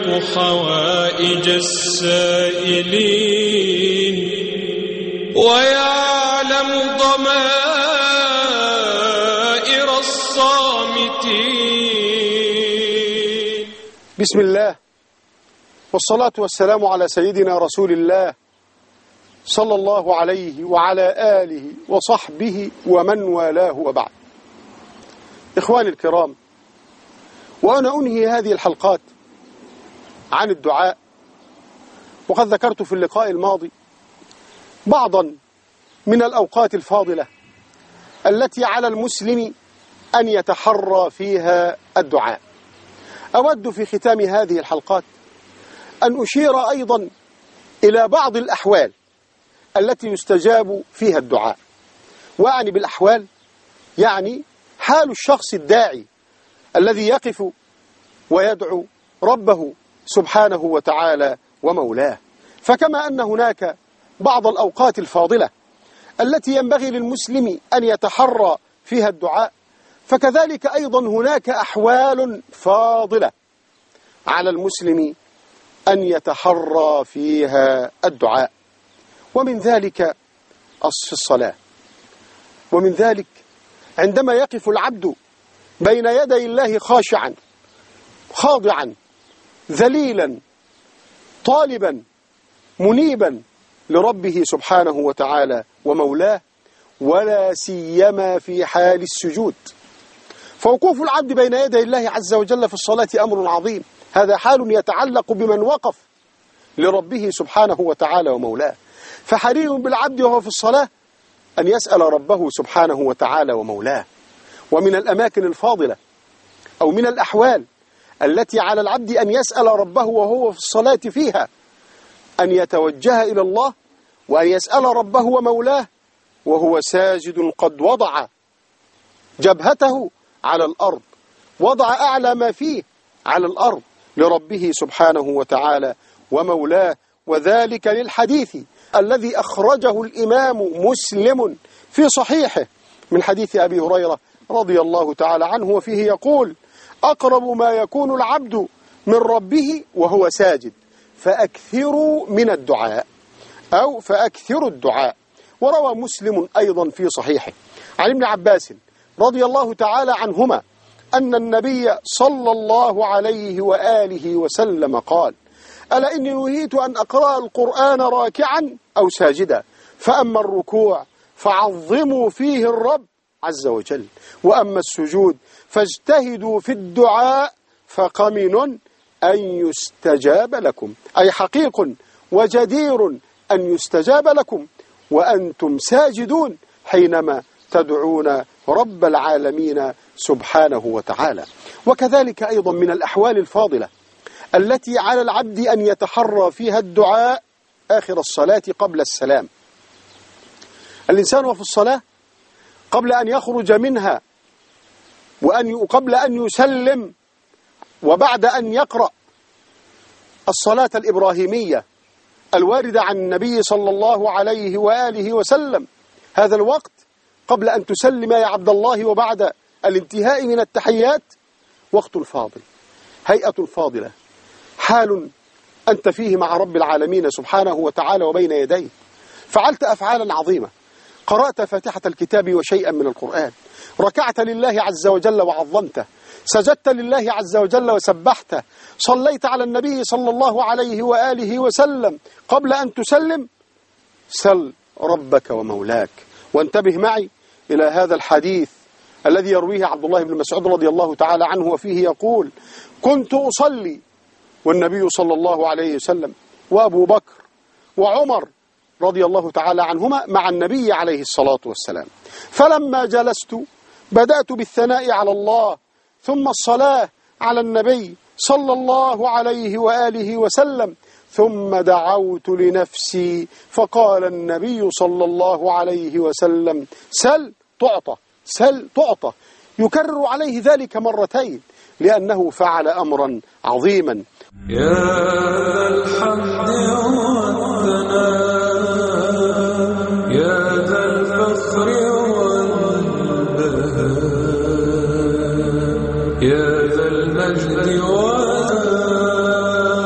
حوائج السائلين ويعلم ضمائر الصامتين. بسم الله والصلاة والسلام على سيدنا رسول الله صلى الله عليه وعلى آله وصحبه ومن والاه وبعد. إخواني الكرام، وأنا أنهي هذه الحلقات عن الدعاء، وقد ذكرت في اللقاء الماضي بعضا من الأوقات الفاضلة التي على المسلم أن يتحرى فيها الدعاء. أود في ختام هذه الحلقات أن أشير أيضا إلى بعض الأحوال التي يستجاب فيها الدعاء. وأعني بالأحوال يعني حال الشخص الداعي الذي يقف ويدعو ربه سبحانه وتعالى ومولاه. فكما أن هناك بعض الأوقات الفاضلة التي ينبغي للمسلم أن يتحرى فيها الدعاء، فكذلك أيضا هناك أحوال فاضلة على المسلم أن يتحرى فيها الدعاء. ومن ذلك في الصلاة، ومن ذلك عندما يقف العبد بين يدي الله خاشعا خاضعا ذليلا طالبا منيبا لربه سبحانه وتعالى ومولاه، ولا سيما في حال السجود. فوقوف العبد بين يدي الله عز وجل في الصلاة أمر عظيم. هذا حال يتعلق بمن وقف لربه سبحانه وتعالى ومولاه. فحري بالعبد وهو في الصلاة أن يسأل ربه سبحانه وتعالى ومولاه. ومن الأماكن الفاضلة أو من الأحوال التي على العبد أن يسأل ربه وهو في الصلاة فيها أن يتوجه إلى الله وأن يسأل ربه ومولاه وهو ساجد قد وضع جبهته على الأرض، وضع أعلى ما فيه على الأرض لربه سبحانه وتعالى ومولاه. وذلك للحديث الذي أخرجه الإمام مسلم في صحيحه من حديث أبي هريرة رضي الله تعالى عنه، وفيه يقول: أقرب ما يكون العبد من ربه وهو ساجد فأكثروا من الدعاء، أو فأكثروا الدعاء. وروى مسلم أيضا في صحيحه عن ابن عباس رضي الله تعالى عنهما أن النبي صلى الله عليه وآله وسلم قال: ألا إني نهيت أن أقرأ القرآن راكعا أو ساجدا، فأما الركوع فعظموا فيه الرب عز وجل، وأما السجود فاجتهدوا في الدعاء فقمن أن يستجاب لكم، أي حقيق وجدير أن يستجاب لكم وأنتم ساجدون حينما تدعون رب العالمين سبحانه وتعالى. وكذلك أيضا من الأحوال الفاضلة التي على العبد أن يتحرى فيها الدعاء آخر الصلاة قبل السلام. الإنسان وفي الصلاة قبل أن يخرج منها وقبل أن يسلم وبعد أن يقرأ الصلاة الإبراهيمية الواردة عن النبي صلى الله عليه وآله وسلم، هذا الوقت قبل أن تسلم يا عبد الله وبعد الانتهاء من التحيات وقت فاضل، هيئة فاضلة، حال أنت فيه مع رب العالمين سبحانه وتعالى وبين يديه. فعلت أفعالا عظيمة، قرأت فاتحة الكتاب وشيئا من القرآن، ركعت لله عز وجل وعظمته، سجدت لله عز وجل وسبحته، صليت على النبي صلى الله عليه وآله وسلم. قبل أن تسلم سل ربك ومولاك. وانتبه معي إلى هذا الحديث الذي يرويه عبد الله بن مسعود رضي الله تعالى عنه، وفيه يقول: كنت أصلي والنبي صلى الله عليه وسلم وأبو بكر وعمر رضي الله تعالى عنهما مع النبي عليه الصلاة والسلام، فلما جلست بدأت بالثناء على الله ثم الصلاة على النبي صلى الله عليه وآله وسلم، ثم دعوت لنفسي فقال النبي صلى الله عليه وسلم: سل تعطى، سل تعطى. يكرر عليه ذلك مرتين لأنه فعل أمرا عظيما. يا ذا الحمد والثناء يا ذا الفخر والبهاء يا ذا المجد والجلال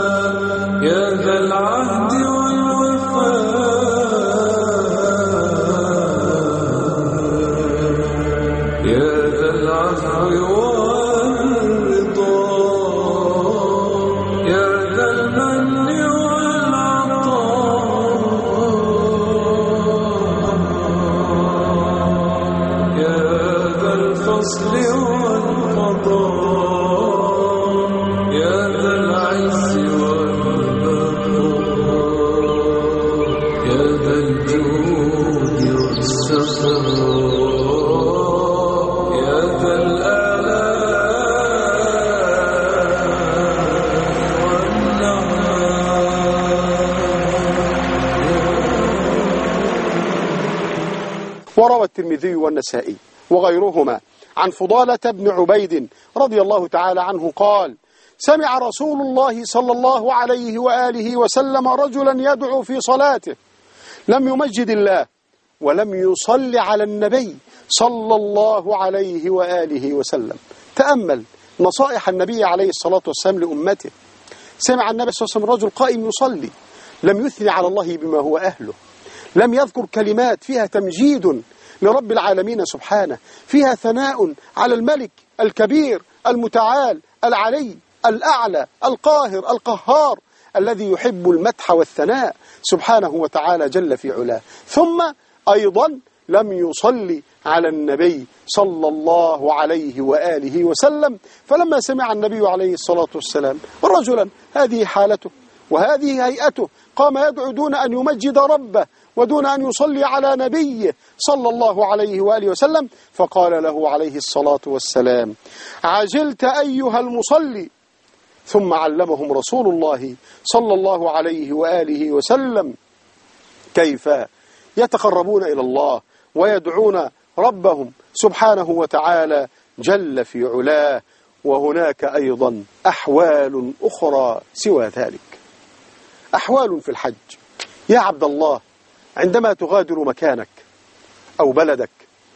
الترمذي والنسائي وغيرهما عن فضالة بن عبيد رضي الله تعالى عنه قال: سمع رسول الله صلى الله عليه وآله وسلم رجلا يدعو في صلاته لم يمجد الله ولم يصل على النبي صلى الله عليه وآله وسلم. تأمل نصائح النبي عليه الصلاة والسلام لأمته. سمع النبي صلى الله عليه وسلم رجل قائم يصلي لم يثني على الله بما هو أهله، لم يذكر كلمات فيها تمجيد لرب العالمين سبحانه، فيها ثناء على الملك الكبير المتعال العلي الأعلى القاهر القهار الذي يحب المدح والثناء سبحانه وتعالى جل في علاه. ثم أيضا لم يصلي على النبي صلى الله عليه وآله وسلم. فلما سمع النبي عليه الصلاة والسلام رجلا هذه حالته وهذه هيئته قام يدعو دون أن يمجد ربه ودون أن يصلي على نبيه صلى الله عليه وآله وسلم، فقال له عليه الصلاة والسلام: عجلت أيها المصلي. ثم علمهم رسول الله صلى الله عليه وآله وسلم كيف يتقربون إلى الله ويدعون ربهم سبحانه وتعالى جل في علاه. وهناك أيضا أحوال أخرى سوى ذلك، أحوال في الحج. يا عبد الله، عندما تغادر مكانك أو بلدك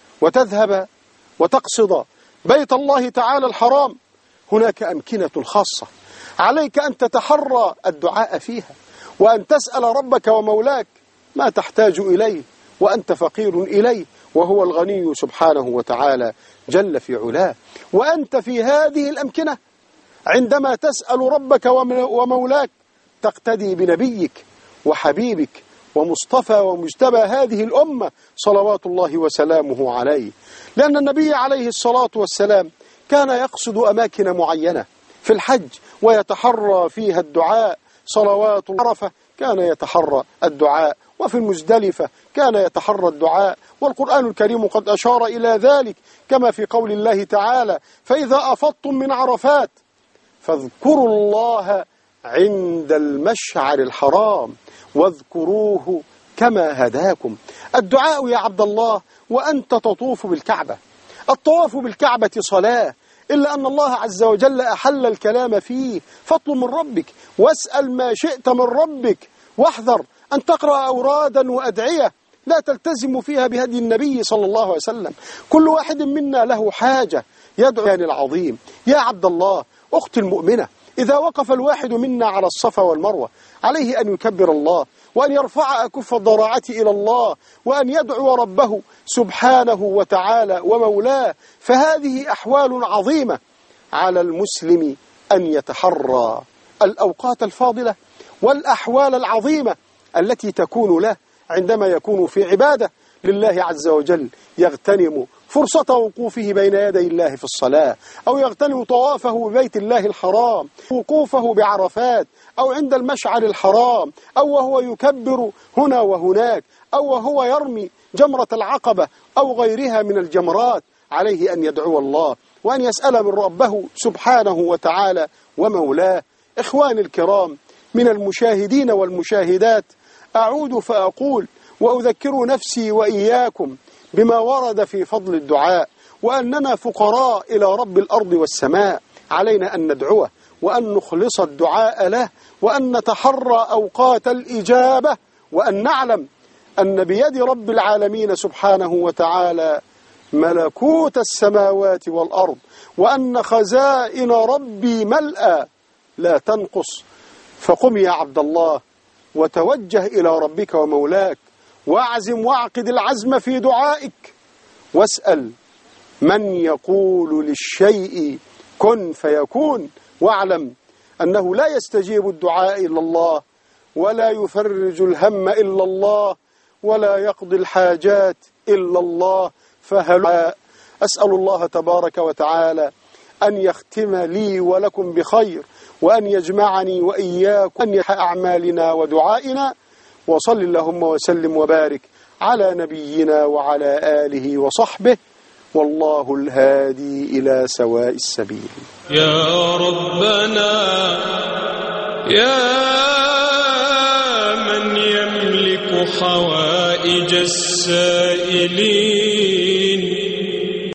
وتذهب وتقصد بيت الله تعالى الحرام، هناك أمكنة خاصة عليك أن تتحرى الدعاء فيها وأن تسأل ربك ومولاك ما تحتاج إليه وأنت فقير إليه، وهو الغني سبحانه وتعالى جل في علاه. وأنت في هذه الأمكنة عندما تسأل ربك ومولاك تقتدي بنبيك وحبيبك ومصطفى ومجتبى هذه الأمة صلوات الله وسلامه عليه، لأن النبي عليه الصلاة والسلام كان يقصد أماكن معينة في الحج ويتحرى فيها الدعاء. صلوات عرفة كان يتحرى الدعاء، وفي المزدلفة كان يتحرى الدعاء، والقرآن الكريم قد أشار إلى ذلك كما في قول الله تعالى: فإذا أفضتم من عرفات فاذكروا الله عند المشعر الحرام واذكروه كما هداكم. الدعاء يا عبد الله وأنت تطوف بالكعبة، الطواف بالكعبة صلاة، إلا أن الله عز وجل أحل الكلام فيه. فاطلب من ربك واسأل ما شئت من ربك، واحذر أن تقرأ أورادا وأدعية لا تلتزم فيها بهدي النبي صلى الله عليه وسلم. كل واحد منا له حاجة يدعو العظيم. يا عبد الله، أختي المؤمنة، إذا وقف الواحد منا على الصفا والمروة عليه أن يكبر الله وأن يرفع أكف الضراعة إلى الله وأن يدعو ربه سبحانه وتعالى ومولاه. فهذه أحوال عظيمة على المسلم أن يتحرى الأوقات الفاضلة والأحوال العظيمة التي تكون له عندما يكون في عبادة لله عز وجل، يغتنم فرصة وقوفه بين يدي الله في الصلاة، أو يغتنم طوافه ببيت الله الحرام، وقوفه بعرفات، أو عند المشعر الحرام، أو وهو يكبر هنا وهناك، أو وهو يرمي جمرة العقبة أو غيرها من الجمرات. عليه أن يدعو الله وأن يسأل من ربه سبحانه وتعالى ومولاه. إخواني الكرام من المشاهدين والمشاهدات، أعود فأقول وأذكر نفسي وإياكم بما ورد في فضل الدعاء، وأننا فقراء إلى رب الأرض والسماء. علينا أن ندعوه وأن نخلص الدعاء له وأن نتحرى أوقات الإجابة، وأن نعلم أن بيد رب العالمين سبحانه وتعالى ملكوت السماوات والأرض، وأن خزائن ربي ملأى لا تنقص. فقم يا عبد الله وتوجه إلى ربك ومولاك، واعزم واعقد العزم في دعائك، واسأل من يقول للشيء كن فيكون، واعلم أنه لا يستجيب الدعاء إلا الله، ولا يفرج الهم إلا الله، ولا يقضي الحاجات إلا الله. فهل أسأل الله تبارك وتعالى أن يختم لي ولكم بخير، وأن يجمعني وإياكم، أن يحقق أعمالنا ودعائنا. وصل اللهم وسلم وبارك على نبينا وعلى آله وصحبه، والله الهادي إلى سواء السبيل. يا ربنا يا من يملك حوائج حوائج السائلين